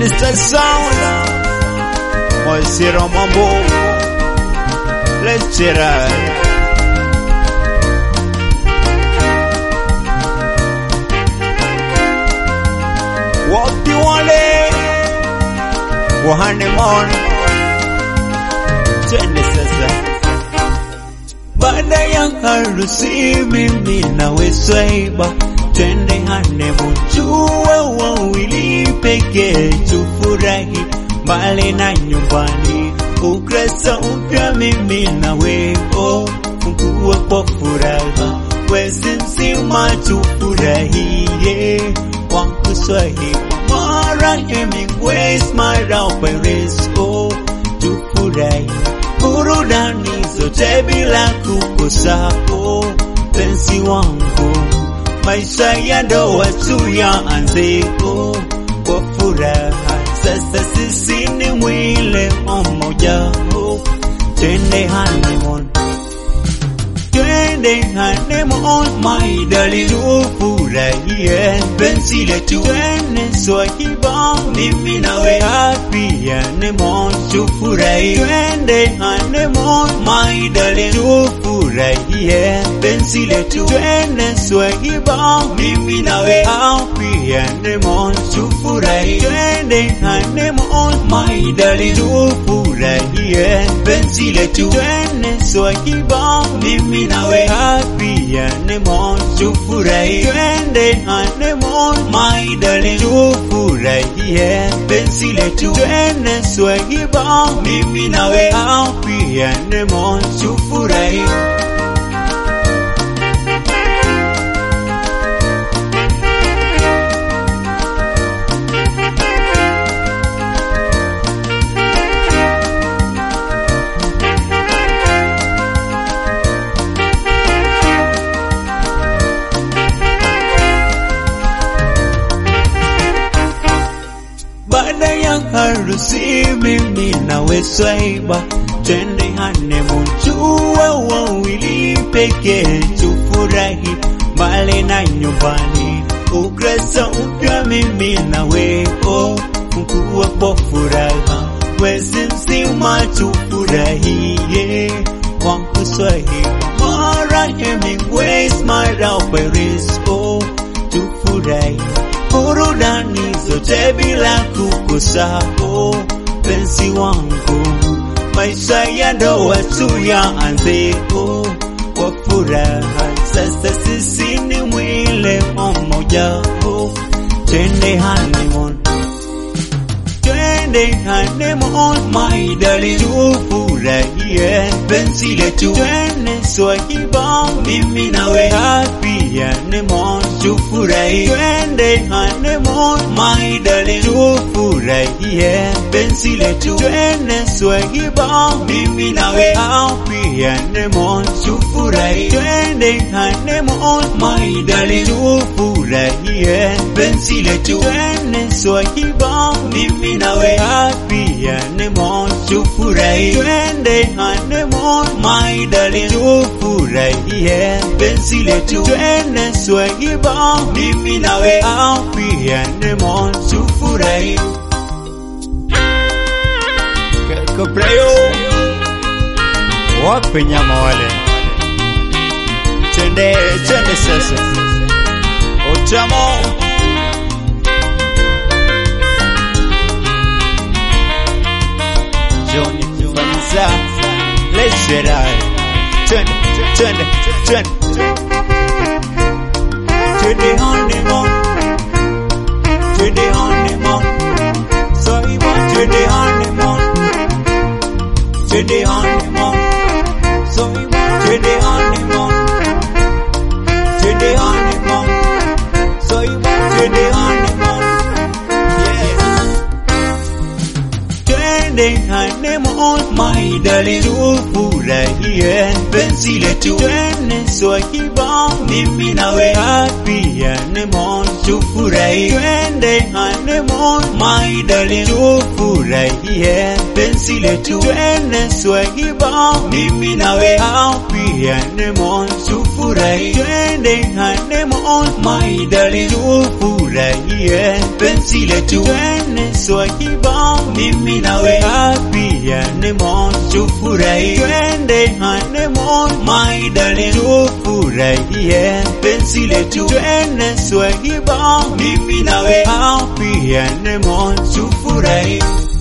Sinister Sound, Moisiro Mambo, let's get right. Wapi wale wahanemon, twende sasa. Baada ya harusi mimi nawe swaiba, twende honeymoon tuwe wawili pekee, tufurahi mbali na nyumbani, ukurasa mpya mimi nawe, oh fungue kwa furaha, mwezi mzima tufurahie, wangu Swahili mara Hemingways mara Paris, oh tufurahi burudani zote bila kukosa, oh penzi wangu, maisha ya ndoa tu yaanze, oh kwa furaha sasa sisi ni mwili mmoja, oh twende honeymoon, twende honeymoon my darling, tufurahie penzi letu, twende Swahiba mimi nawe, happy honeymoon tufurahie, twende honeymoon my darling, tufurahie penzi letu, twende Swahiba mimi nawe, happy honeymoon tufurahie, twende honeymoon my darling, tufurahie penzi letu, twende Swahiba mimi nawe, happy honeymoon tufurahie, twende honeymoon my darling, tufurahie penzi letu, twende Swahiba mimi nawe, happy honeymoon tufurahie. Baada ya harusi mimi nawe swaiba, twende honeymoon tuwe wawili pekee, tufurahi mbali na nyumbani, ukurasa mpya mimi nawe, oh fungue kwa furaha, mwezi mzima tufurahie, wangu Swahili mara Hemingways mara Paris, oh tufurahi burudani zote bila kukosa, oh penzi wangu, maisha ya ndoa tu yaanze, oh kwa furaha sasa sisi ni mwili mmoja, oh twende honeymoon, twende honeymoon my darling, tufurahie penzi letu, twende Swahiba mimi nawe, happy honeymoon tufurahie, twende honeymoon my darling, tufurahie penzi letu, twende Swahiba mimi nawe, happy honeymoon tufurahie, twende honeymoon my darling, tufurahie penzi letu, twende Swahiba mimi nawe, happy honeymoon tufurahie, twende honeymoon my darling, tufurahie penzi letu, twende Swahiba mimi nawe, happy honeymoon tufurahie. Kaplayo wape nyama wale, twende sasa Otamo Johnny Vanessa, let's get out. Twende honeymoon, twende honeymoon, Swaiba twende honeymoon, twende honeymoon, Swaiba twende honeymoon, twende honeymoon, Swaiba twende honeymoon, yes. twende honeymoon, my darling, tufurahie penzi letu, twende swahiba mimi nawe, happy honeymoon, tufurahie, twende honeymoon, my darling, tufurahie penzi letu, twende swahiba mimi nawe, happy honeymoon, tufurahie, twende honeymoon, my darling, tufurahie penzi letu, twende swahiba mimi nawe, happy honeymoon, tufurahie, twende honeymoon, my darling, tufurahie penzi letu, twende swahiba mimi nawe, happy honeymoon, tufurahie.